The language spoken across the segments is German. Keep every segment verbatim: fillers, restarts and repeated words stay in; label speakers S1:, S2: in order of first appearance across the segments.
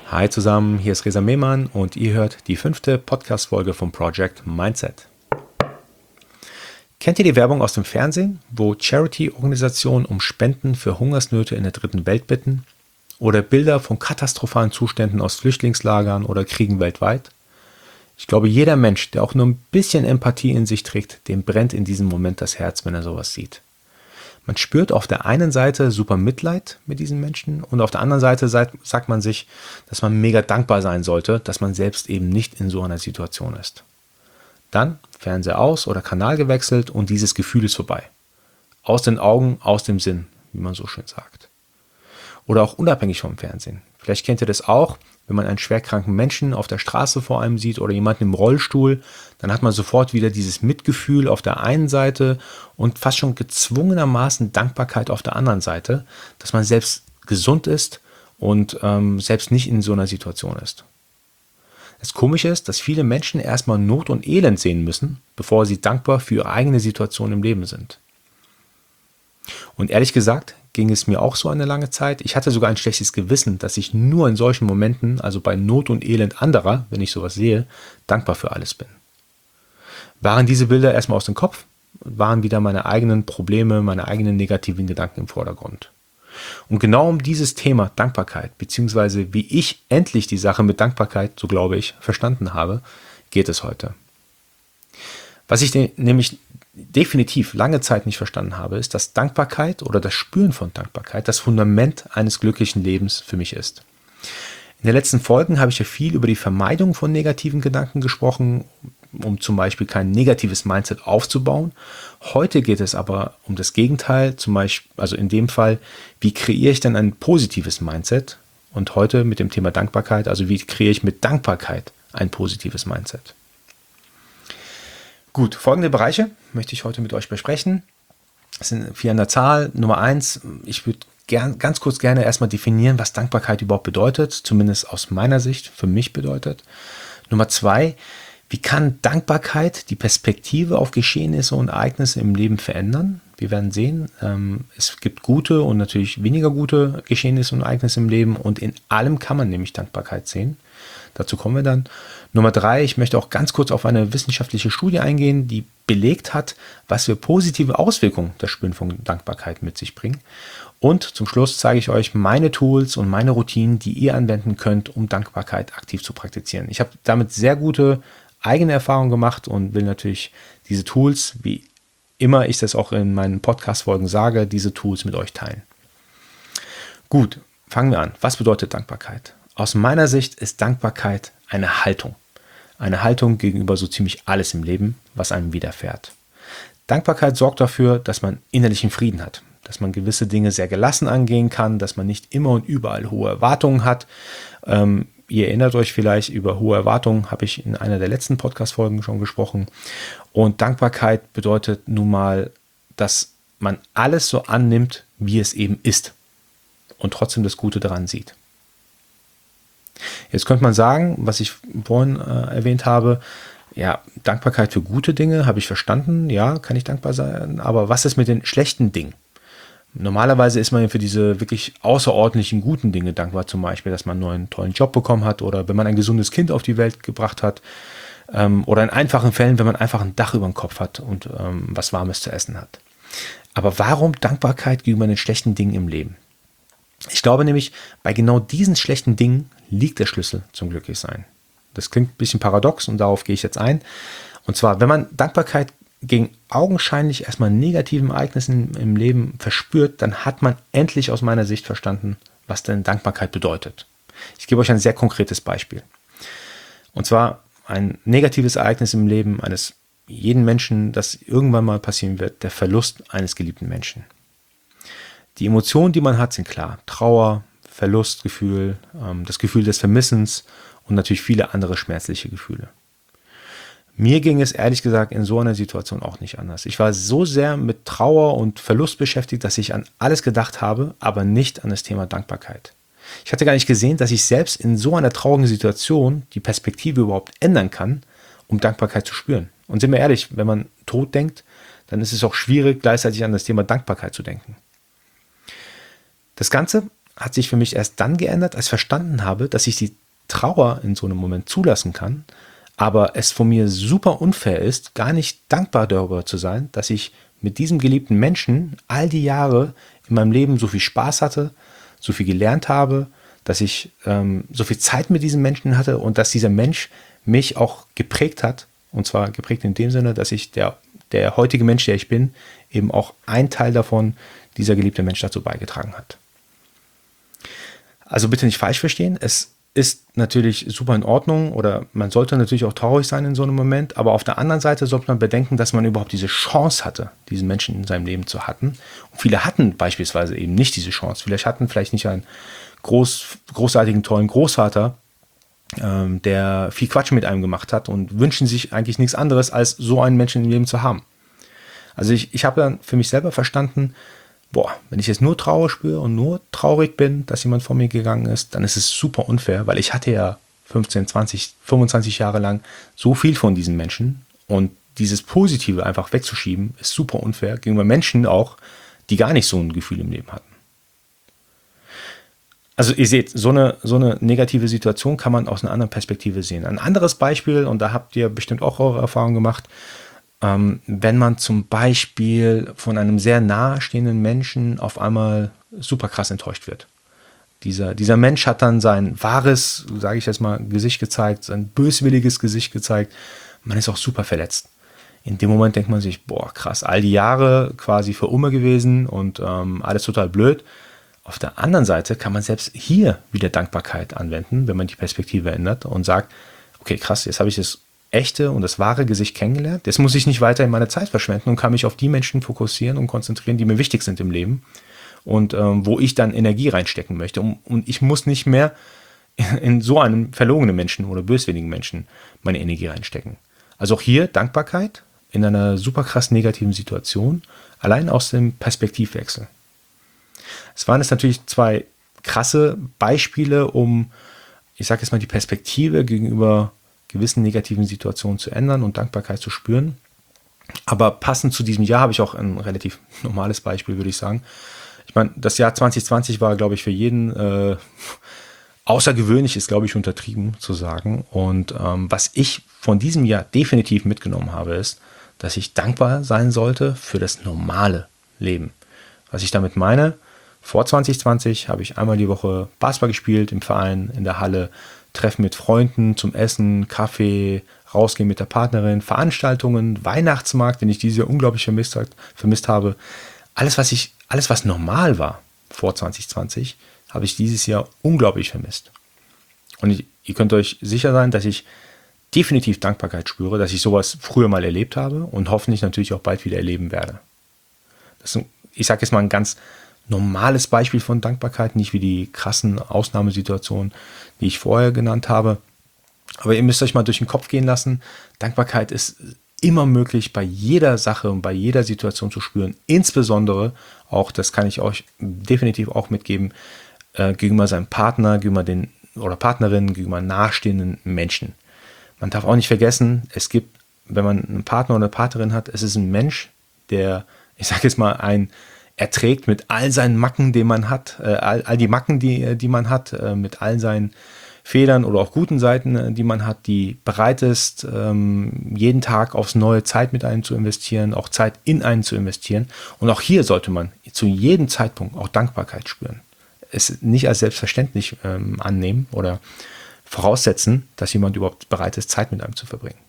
S1: Hi zusammen, hier ist Reza Mehman und ihr hört die fünfte Podcast-Folge vom Project Mindset. Kennt ihr die Werbung aus dem Fernsehen, wo Charity-Organisationen um Spenden für Hungersnöte in der dritten Welt bitten? Oder Bilder von katastrophalen Zuständen aus Flüchtlingslagern oder Kriegen weltweit? Ich glaube, jeder Mensch, der auch nur ein bisschen Empathie in sich trägt, dem brennt in diesem Moment das Herz, wenn er sowas sieht. Man spürt auf der einen Seite super Mitleid mit diesen Menschen und auf der anderen Seite sagt man sich, dass man mega dankbar sein sollte, dass man selbst eben nicht in so einer Situation ist. Dann Fernseher aus oder Kanal gewechselt und dieses Gefühl ist vorbei. Aus den Augen, aus dem Sinn, wie man so schön sagt. Oder auch unabhängig vom Fernsehen. Vielleicht kennt ihr das auch, wenn man einen schwerkranken Menschen auf der Straße vor einem sieht oder jemanden im Rollstuhl, dann hat man sofort wieder dieses Mitgefühl auf der einen Seite und fast schon gezwungenermaßen Dankbarkeit auf der anderen Seite, dass man selbst gesund ist und ähm, selbst nicht in so einer Situation ist. Das Komische ist, dass viele Menschen erstmal Not und Elend sehen müssen, bevor sie dankbar für ihre eigene Situation im Leben sind. Und ehrlich gesagt ging es mir auch so eine lange Zeit. Ich hatte sogar ein schlechtes Gewissen, dass ich nur in solchen Momenten, also bei Not und Elend anderer, wenn ich sowas sehe, dankbar für alles bin. Waren diese Bilder erstmal aus dem Kopf, waren wieder meine eigenen Probleme, meine eigenen negativen Gedanken im Vordergrund. Und genau um dieses Thema Dankbarkeit, beziehungsweise wie ich endlich die Sache mit Dankbarkeit, so glaube ich, verstanden habe, geht es heute. Was ich nämlich definitiv lange Zeit nicht verstanden habe, ist, dass Dankbarkeit oder das Spüren von Dankbarkeit das Fundament eines glücklichen Lebens für mich ist. In den letzten Folgen habe ich ja viel über die Vermeidung von negativen Gedanken gesprochen, um zum Beispiel kein negatives Mindset aufzubauen. Heute geht es aber um das Gegenteil, zum Beispiel, also in dem Fall, wie kreiere ich dann ein positives Mindset? Und heute mit dem Thema Dankbarkeit, also wie kreiere ich mit Dankbarkeit ein positives Mindset? Gut, folgende Bereiche möchte ich heute mit euch besprechen. Das sind vier an der Zahl. Nummer eins, ich würde gern, ganz kurz gerne erstmal definieren, was Dankbarkeit überhaupt bedeutet, zumindest aus meiner Sicht, für mich bedeutet. Nummer zwei, wie kann Dankbarkeit die Perspektive auf Geschehnisse und Ereignisse im Leben verändern? Wir werden sehen, ähm, es gibt gute und natürlich weniger gute Geschehnisse und Ereignisse im Leben und in allem kann man nämlich Dankbarkeit sehen. Dazu kommen wir dann. Nummer drei, ich möchte auch ganz kurz auf eine wissenschaftliche Studie eingehen, die belegt hat, was für positive Auswirkungen das Spüren von Dankbarkeit mit sich bringt. Und zum Schluss zeige ich euch meine Tools und meine Routinen, die ihr anwenden könnt, um Dankbarkeit aktiv zu praktizieren. Ich habe damit sehr gute eigene Erfahrungen gemacht und will natürlich diese Tools, wie immer ich das auch in meinen Podcast-Folgen sage, diese Tools mit euch teilen. Gut, fangen wir an. Was bedeutet Dankbarkeit? Aus meiner Sicht ist Dankbarkeit eine Haltung. Eine Haltung gegenüber so ziemlich alles im Leben, was einem widerfährt. Dankbarkeit sorgt dafür, dass man innerlichen Frieden hat, dass man gewisse Dinge sehr gelassen angehen kann, dass man nicht immer und überall hohe Erwartungen hat. Ähm, ihr erinnert euch vielleicht, über hohe Erwartungen habe ich in einer der letzten Podcast-Folgen schon gesprochen. Und Dankbarkeit bedeutet nun mal, dass man alles so annimmt, wie es eben ist und trotzdem das Gute daran sieht. Jetzt könnte man sagen, was ich vorhin äh, erwähnt habe, ja, Dankbarkeit für gute Dinge habe ich verstanden, ja, kann ich dankbar sein, aber was ist mit den schlechten Dingen? Normalerweise ist man ja für diese wirklich außerordentlichen guten Dinge dankbar, zum Beispiel, dass man einen neuen tollen Job bekommen hat oder wenn man ein gesundes Kind auf die Welt gebracht hat ähm, oder in einfachen Fällen, wenn man einfach ein Dach über dem Kopf hat und ähm, was Warmes zu essen hat. Aber warum Dankbarkeit gegenüber den schlechten Dingen im Leben? Ich glaube nämlich, bei genau diesen schlechten Dingen liegt der Schlüssel zum Glücklichsein. Das klingt ein bisschen paradox und darauf gehe ich jetzt ein. Und zwar, wenn man Dankbarkeit gegen augenscheinlich erstmal negativen Ereignissen im Leben verspürt, dann hat man endlich aus meiner Sicht verstanden, was denn Dankbarkeit bedeutet. Ich gebe euch ein sehr konkretes Beispiel. Und zwar ein negatives Ereignis im Leben eines jeden Menschen, das irgendwann mal passieren wird, der Verlust eines geliebten Menschen. Die Emotionen, die man hat, sind klar. Trauer, Verlustgefühl, ähm, das Gefühl des Vermissens und natürlich viele andere schmerzliche Gefühle. Mir ging es ehrlich gesagt in so einer Situation auch nicht anders. Ich war so sehr mit Trauer und Verlust beschäftigt, dass ich an alles gedacht habe, aber nicht an das Thema Dankbarkeit. Ich hatte gar nicht gesehen, dass ich selbst in so einer traurigen Situation die Perspektive überhaupt ändern kann, um Dankbarkeit zu spüren. Und sind wir ehrlich, wenn man Tod denkt, dann ist es auch schwierig, gleichzeitig an das Thema Dankbarkeit zu denken. Das Ganze hat sich für mich erst dann geändert, als ich verstanden habe, dass ich die Trauer in so einem Moment zulassen kann, aber es von mir super unfair ist, gar nicht dankbar darüber zu sein, dass ich mit diesem geliebten Menschen all die Jahre in meinem Leben so viel Spaß hatte, so viel gelernt habe, dass ich ähm, so viel Zeit mit diesem Menschen hatte und dass dieser Mensch mich auch geprägt hat. Und zwar geprägt in dem Sinne, dass ich der, der heutige Mensch, der ich bin, eben auch ein Teil davon, dieser geliebte Mensch dazu beigetragen hat. Also bitte nicht falsch verstehen, es ist natürlich super in Ordnung oder man sollte natürlich auch traurig sein in so einem Moment, aber auf der anderen Seite sollte man bedenken, dass man überhaupt diese Chance hatte, diesen Menschen in seinem Leben zu hatten. Und viele hatten beispielsweise eben nicht diese Chance. Vielleicht hatten vielleicht nicht einen groß, großartigen, tollen Großvater, ähm, der viel Quatsch mit einem gemacht hat und wünschen sich eigentlich nichts anderes, als so einen Menschen im Leben zu haben. Also ich, ich habe dann für mich selber verstanden, boah, wenn ich jetzt nur Trauer spüre und nur traurig bin, dass jemand von mir gegangen ist, dann ist es super unfair, weil ich hatte ja fünfzehn, zwanzig, fünfundzwanzig Jahre lang so viel von diesen Menschen und dieses Positive einfach wegzuschieben, ist super unfair gegenüber Menschen auch, die gar nicht so ein Gefühl im Leben hatten. Also ihr seht, so eine, so eine negative Situation kann man aus einer anderen Perspektive sehen. Ein anderes Beispiel, und da habt ihr bestimmt auch eure Erfahrungen gemacht, Ähm, wenn man zum Beispiel von einem sehr nahestehenden Menschen auf einmal super krass enttäuscht wird. Dieser, dieser Mensch hat dann sein wahres, sage ich jetzt mal, Gesicht gezeigt, sein böswilliges Gesicht gezeigt. Man ist auch super verletzt. In dem Moment denkt man sich, boah, krass, all die Jahre quasi für Umme gewesen und ähm, alles total blöd. Auf der anderen Seite kann man selbst hier wieder Dankbarkeit anwenden, wenn man die Perspektive ändert und sagt, okay, krass, jetzt habe ich das echte und das wahre Gesicht kennengelernt. Jetzt muss ich nicht weiter in meine Zeit verschwenden und kann mich auf die Menschen fokussieren und konzentrieren, die mir wichtig sind im Leben und ähm, wo ich dann Energie reinstecken möchte. Und, und ich muss nicht mehr in so einen verlogenen Menschen oder böswilligen Menschen meine Energie reinstecken. Also auch hier Dankbarkeit in einer super krass negativen Situation, allein aus dem Perspektivwechsel. Es waren jetzt natürlich zwei krasse Beispiele, um, ich sage jetzt mal, die Perspektive gegenüber gewissen negativen Situationen zu ändern und Dankbarkeit zu spüren. Aber passend zu diesem Jahr habe ich auch ein relativ normales Beispiel, würde ich sagen. Ich meine, das Jahr zwanzig zwanzig war, glaube ich, für jeden äh, außergewöhnlich, ist, glaube ich, untertrieben zu sagen. Und ähm, was ich von diesem Jahr definitiv mitgenommen habe, ist, dass ich dankbar sein sollte für das normale Leben. Was ich damit meine, vor zwanzig zwanzig habe ich einmal die Woche Basketball gespielt im Verein, in der Halle, Treffen mit Freunden zum Essen, Kaffee, rausgehen mit der Partnerin, Veranstaltungen, Weihnachtsmarkt, den ich dieses Jahr unglaublich vermisst, hat, vermisst habe. Alles, was ich, alles, was normal war vor zwanzig zwanzig, habe ich dieses Jahr unglaublich vermisst. Und ich, ihr könnt euch sicher sein, dass ich definitiv Dankbarkeit spüre, dass ich sowas früher mal erlebt habe und hoffentlich natürlich auch bald wieder erleben werde. Das ist, ich sage jetzt mal ein ganz normales Beispiel von Dankbarkeit, nicht wie die krassen Ausnahmesituationen, die ich vorher genannt habe. Aber ihr müsst euch mal durch den Kopf gehen lassen. Dankbarkeit ist immer möglich, bei jeder Sache und bei jeder Situation zu spüren. Insbesondere auch, das kann ich euch definitiv auch mitgeben, äh, gegenüber seinem Partner, gegenüber den oder Partnerin, gegenüber nahestehenden Menschen. Man darf auch nicht vergessen, es gibt, wenn man einen Partner oder eine Partnerin hat, es ist ein Mensch, der, ich sage jetzt mal, ein erträgt mit all seinen Macken, die man hat, äh, all, all die Macken, die, die man hat, äh, mit all seinen Fehlern oder auch guten Seiten, äh, die man hat, die bereit ist, ähm, jeden Tag aufs neue Zeit mit einem zu investieren, auch Zeit in einen zu investieren. Und auch hier sollte man zu jedem Zeitpunkt auch Dankbarkeit spüren. Es nicht als selbstverständlich ähm, annehmen oder voraussetzen, dass jemand überhaupt bereit ist, Zeit mit einem zu verbringen.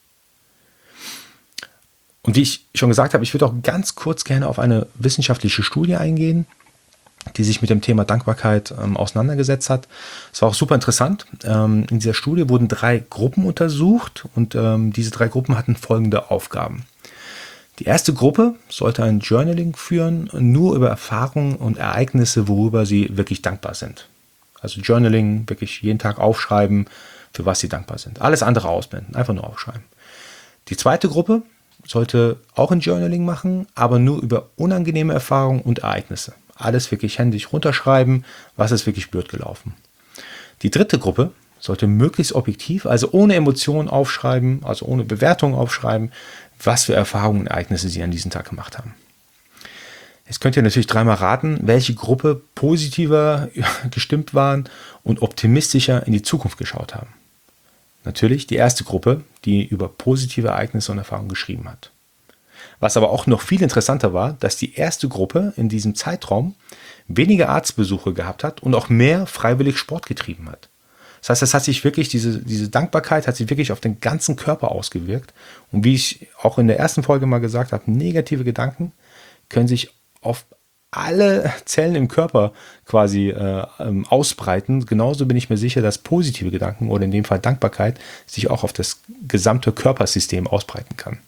S1: Und wie ich schon gesagt habe, ich würde auch ganz kurz gerne auf eine wissenschaftliche Studie eingehen, die sich mit dem Thema Dankbarkeit ähm, auseinandergesetzt hat. Es war auch super interessant. Ähm, in dieser Studie wurden drei Gruppen untersucht und ähm, diese drei Gruppen hatten folgende Aufgaben. Die erste Gruppe sollte ein Journaling führen, nur über Erfahrungen und Ereignisse, worüber sie wirklich dankbar sind. Also Journaling, wirklich jeden Tag aufschreiben, für was sie dankbar sind. Alles andere ausblenden, einfach nur aufschreiben. Die zweite Gruppe sollte auch ein Journaling machen, aber nur über unangenehme Erfahrungen und Ereignisse. Alles wirklich händisch runterschreiben, was ist wirklich blöd gelaufen. Die dritte Gruppe sollte möglichst objektiv, also ohne Emotionen aufschreiben, also ohne Bewertung aufschreiben, was für Erfahrungen und Ereignisse sie an diesem Tag gemacht haben. Jetzt könnt ihr natürlich dreimal raten, welche Gruppe positiver gestimmt waren und optimistischer in die Zukunft geschaut haben. Natürlich die erste Gruppe, die über positive Ereignisse und Erfahrungen geschrieben hat. Was aber auch noch viel interessanter war, dass die erste Gruppe in diesem Zeitraum weniger Arztbesuche gehabt hat und auch mehr freiwillig Sport getrieben hat. Das heißt, das hat sich wirklich, diese, diese Dankbarkeit hat sich wirklich auf den ganzen Körper ausgewirkt. Und wie ich auch in der ersten Folge mal gesagt habe, negative Gedanken können sich auf alle Zellen im Körper quasi äh, ähm, ausbreiten. Genauso bin ich mir sicher, dass positive Gedanken oder in dem Fall Dankbarkeit sich auch auf das gesamte Körpersystem ausbreiten kann.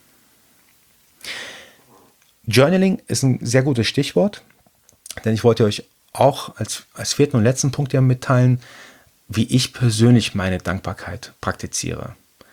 S1: Journaling ist ein sehr gutes Stichwort, denn ich wollte euch auch als, als vierten und letzten Punkt ja mitteilen, wie ich persönlich meine Dankbarkeit praktiziere.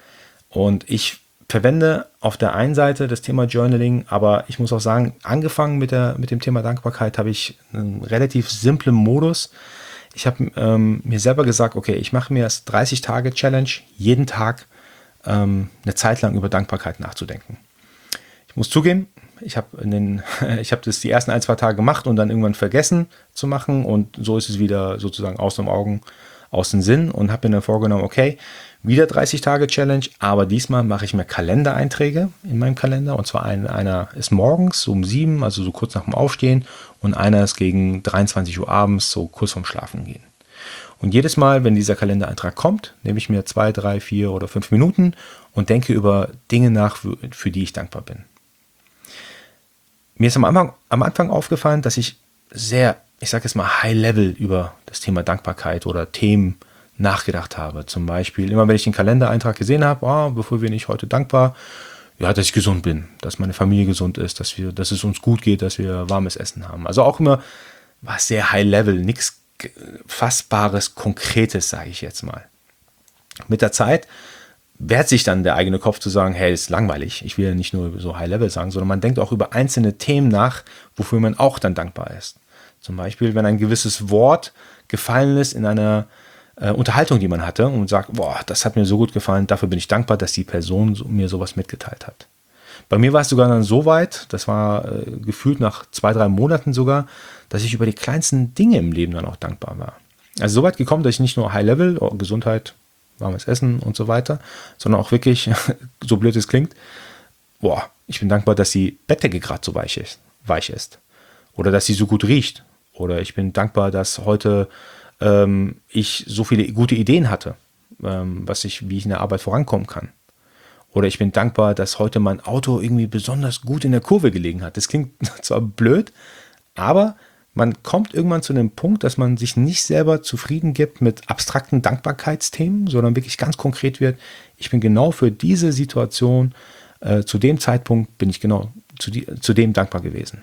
S1: Und ich verwende auf der einen Seite das Thema Journaling, aber ich muss auch sagen, angefangen mit, der, mit dem Thema Dankbarkeit habe ich einen relativ simplen Modus. Ich habe ähm, mir selber gesagt, okay, ich mache mir das dreißig-Tage-Challenge, jeden Tag ähm, eine Zeit lang über Dankbarkeit nachzudenken. Ich muss zugeben, ich habe ich hab das die ersten ein, zwei Tage gemacht und dann irgendwann vergessen zu machen und so ist es wieder sozusagen aus den Augen, aus dem Sinn und habe mir dann vorgenommen, okay, wieder dreißig-Tage-Challenge, aber diesmal mache ich mir Kalendereinträge in meinem Kalender und zwar ein, einer ist morgens so um sieben, also so kurz nach dem Aufstehen und einer ist gegen dreiundzwanzig Uhr abends, so kurz vorm Schlafen gehen. Und jedes Mal, wenn dieser Kalendereintrag kommt, nehme ich mir zwei, drei, vier oder fünf Minuten und denke über Dinge nach, für, für die ich dankbar bin. Mir ist am Anfang, am Anfang aufgefallen, dass ich sehr, ich sage jetzt mal High-Level über das Thema Dankbarkeit oder Themen nachgedacht habe. Zum Beispiel, immer wenn ich den Kalendereintrag gesehen habe, oh, wofür bin ich heute dankbar? Ja, dass ich gesund bin, dass meine Familie gesund ist, dass wir, dass es uns gut geht, dass wir warmes Essen haben. Also auch immer war es sehr High-Level, nichts Fassbares, Konkretes, sage ich jetzt mal. Mit der Zeit wehrt sich dann der eigene Kopf zu sagen, hey, ist langweilig. Ich will ja nicht nur so High-Level sagen, sondern man denkt auch über einzelne Themen nach, wofür man auch dann dankbar ist. Zum Beispiel, wenn ein gewisses Wort gefallen ist in einer äh, Unterhaltung, die man hatte und sagt, boah, das hat mir so gut gefallen, dafür bin ich dankbar, dass die Person so, mir sowas mitgeteilt hat. Bei mir war es sogar dann so weit, das war äh, gefühlt nach zwei, drei Monaten sogar, dass ich über die kleinsten Dinge im Leben dann auch dankbar war. Also so weit gekommen, dass ich nicht nur High-Level, oh, Gesundheit, warmes Essen und so weiter, sondern auch wirklich, so blöd es klingt, boah, ich bin dankbar, dass die Bettdecke gerade so weich ist, weich ist. Oder dass sie so gut riecht. Oder ich bin dankbar, dass heute ähm, ich so viele gute Ideen hatte, ähm, was ich, wie ich in der Arbeit vorankommen kann. Oder ich bin dankbar, dass heute mein Auto irgendwie besonders gut in der Kurve gelegen hat. Das klingt zwar blöd, aber man kommt irgendwann zu dem Punkt, dass man sich nicht selber zufrieden gibt mit abstrakten Dankbarkeitsthemen, sondern wirklich ganz konkret wird, ich bin genau für diese Situation, äh, zu dem Zeitpunkt bin ich genau zu, die, zu dem dankbar gewesen.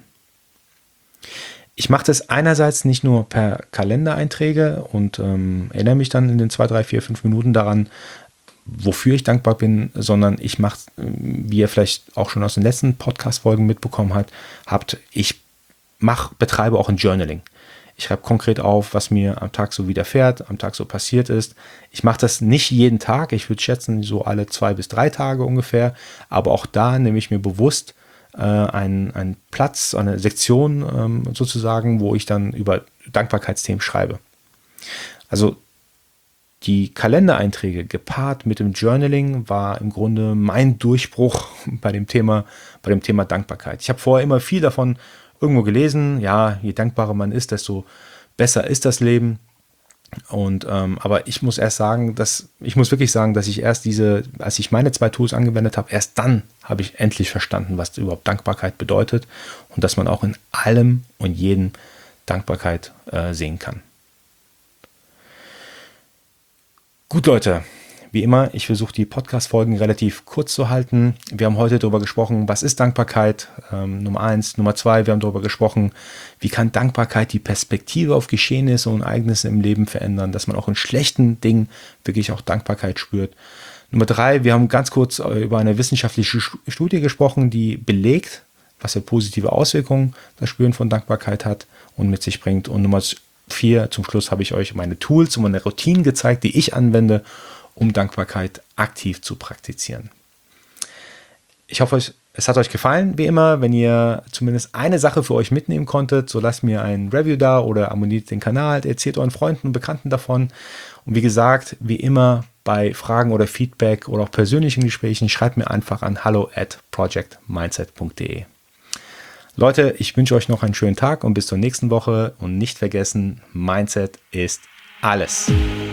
S1: Ich mache das einerseits nicht nur per Kalendereinträge und ähm, erinnere mich dann in den zwei, drei, vier, fünf Minuten daran, wofür ich dankbar bin, sondern ich mache, wie ihr vielleicht auch schon aus den letzten Podcast-Folgen mitbekommen habt, habt ich mach, betreibe auch ein Journaling. Ich schreibe konkret auf, was mir am Tag so widerfährt, am Tag so passiert ist. Ich mache das nicht jeden Tag, ich würde schätzen, so alle zwei bis drei Tage ungefähr, aber auch da nehme ich mir bewusst äh, einen, einen Platz, eine Sektion ähm, sozusagen, wo ich dann über Dankbarkeitsthemen schreibe. Also die Kalendereinträge gepaart mit dem Journaling war im Grunde mein Durchbruch bei dem Thema, bei dem Thema Dankbarkeit. Ich habe vorher immer viel davon irgendwo gelesen, ja, je dankbarer man ist, desto besser ist das Leben. Und ähm, aber ich muss erst sagen, dass ich muss wirklich sagen, dass ich erst diese, als ich meine zwei Tools angewendet habe, erst dann habe ich endlich verstanden, was überhaupt Dankbarkeit bedeutet und dass man auch in allem und jedem Dankbarkeit äh, sehen kann. Gut, Leute, wie immer, ich versuche die Podcast-Folgen relativ kurz zu halten. Wir haben heute darüber gesprochen, was ist Dankbarkeit, ähm, Nummer eins. Nummer zwei, wir haben darüber gesprochen, wie kann Dankbarkeit die Perspektive auf Geschehnisse und Ereignisse im Leben verändern, dass man auch in schlechten Dingen wirklich auch Dankbarkeit spürt. Nummer drei, wir haben ganz kurz über eine wissenschaftliche Studie gesprochen, die belegt, was für positive Auswirkungen das Spüren von Dankbarkeit hat und mit sich bringt. Und Nummer vier, zum Schluss habe ich euch meine Tools und meine Routinen gezeigt, die ich anwende, um Dankbarkeit aktiv zu praktizieren. Ich hoffe, es hat euch gefallen, wie immer. Wenn ihr zumindest eine Sache für euch mitnehmen konntet, so lasst mir ein Review da oder abonniert den Kanal, erzählt euren Freunden und Bekannten davon. Und wie gesagt, wie immer bei Fragen oder Feedback oder auch persönlichen Gesprächen, schreibt mir einfach an hallo at project mindset punkt de. Leute, ich wünsche euch noch einen schönen Tag und bis zur nächsten Woche. Und nicht vergessen, Mindset ist alles.